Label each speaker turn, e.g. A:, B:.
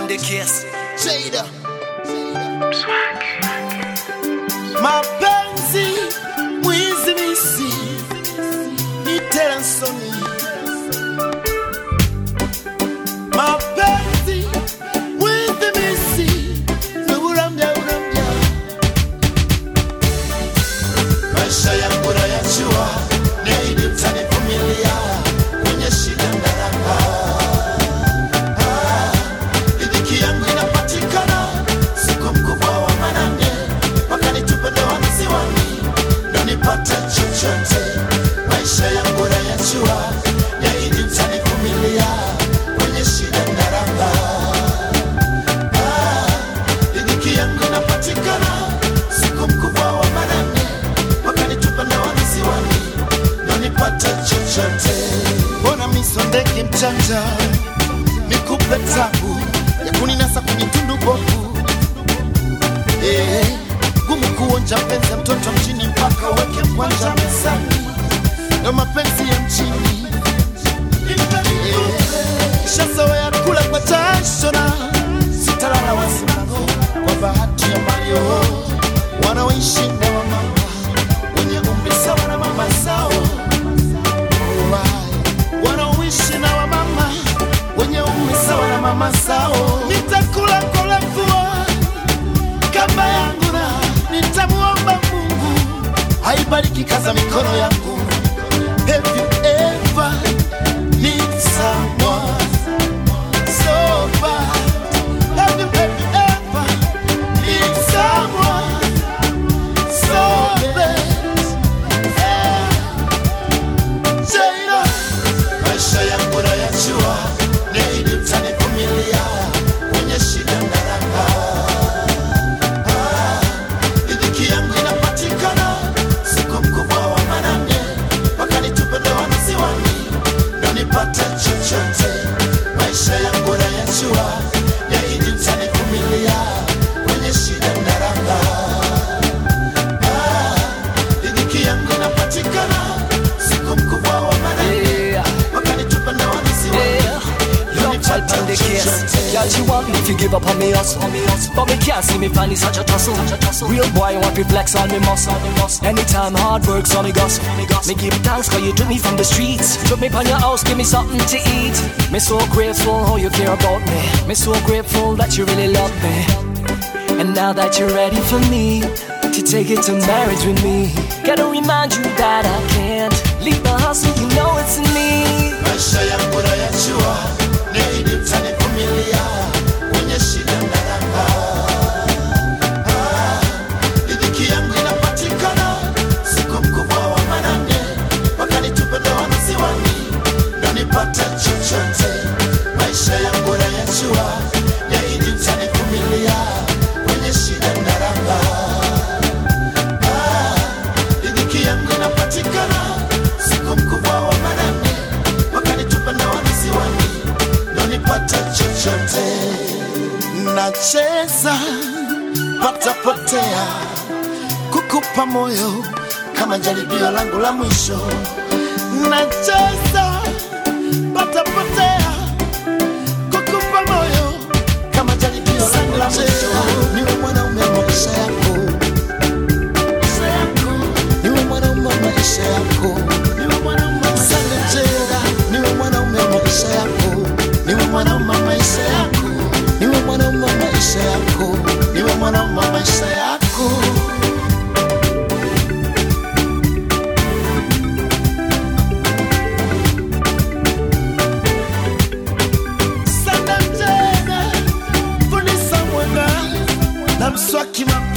A: the case.
B: Jada mapenzi mwizi misi itera nsoni mapenzi mwizi misi uramya maisha yangu nayajua niahidi mtanivumilia kwenye shida ndaraka riziki yangu inapatikana siku mkubwa wa manane wakanitupa ndoa mziwani ndo nipate chochote maisha yangu nayajua niahidi mtanivumilia kwenye shida ndaraka riziki yangu inapatikana siku mkubwa wa manane wakanitupa ndoa mziwani ndo nipate chochote mbona misondeki mchanja nikupe tabu ya kuninasa kwenye tundu bovu gumu kuonja mpenzi ya mtoto mjini mpaka weke mkwanja mezani na mapenzi ya mjini shazoea kula kwa jasho na sitalala wasimamo kwa bahati ya Mario wanaoishi na wamama wenye umri sawa na mama zao wanaoishi na wamama wenye umri sawa na mama zao nitakula kola mvua kama yangu na nitamuomba Mungu haibariki kaza mikono yangu. Have you ever need someone so bad? Have you ever need someone so bad? Jada maisha yangu nayajua niahidi mtanivumilia kwenye shida ndaraka riziki yangu inapatikana siku mkubwa wa manane wakanitupa ndoa mziwani ndo nipate chochote maisha yangu nayajua niahidi mtanivumilia kwenye shida ndaraka riziki yangu inapatikana siku mkubwa wa manane wakanitupa ndoa mziwani
A: Child in the case. Girl, she want me to give up on me hustle, but me can't see me find such a tussle. Real boy want to flex on me muscle. Anytime hard work, so me gossip. Me give thanks 'cause you took me from the streets. Took me upon your house, give me something to eat. Me so grateful how you care about me. Me so grateful that you really love me. And now that you're ready for me to take it to marriage with me, gotta remind you that I can't leave the hustle. You know it's in me.
B: maisha yangu nayajua niahidi mtanivumilia kwenye shida ndaraka riziki yangu inapatikana siku mkubwa wa manane wakanitupa ndoa mziwani ndo nipate chochote maisha yangu nayajua niahidi mtanivumilia kwenye shida ndaraka riziki yangu inapatikana siku mkubwa wa manane wakanitupa ndoa mziwani ndo nipate chochote nacheza patapotea kukupa moyo kama jaribio langu la mwisho nacheza patapotea kukupa moyo kama jaribio langu la mwisho niwe mwanaume wa maisha yako niwe mwanaume wa maisha yako niwe mwanaume wa maisha yako niwe mwanaume wa maisha yako niwe mwanaume wa maisha yako niwe mwanaume wa maisha yako sana mjena fundisa mwana na mswaki